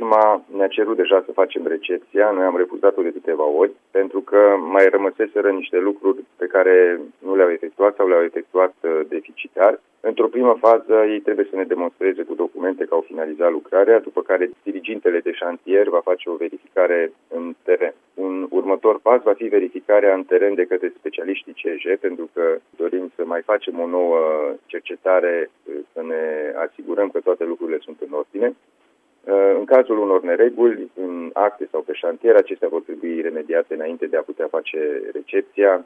firma ne-a cerut deja să facem recepția, noi am refuzat-o de câteva ori, pentru că mai rămăseseră niște lucruri pe care nu le-au efectuat sau le-au efectuat deficitar. Într-o primă fază, ei trebuie să ne demonstreze cu documente că au finalizat lucrarea, după care dirigintele de șantier va face o verificare în teren. Un următor pas va fi verificarea în teren de către specialiștii CEJ, pentru că dorim să mai facem o nouă cercetare, să ne asigurăm că toate lucrurile sunt în ordine. În cazul unor nereguli, în acte sau pe șantier, acestea vor trebui remediate înainte de a putea face recepția.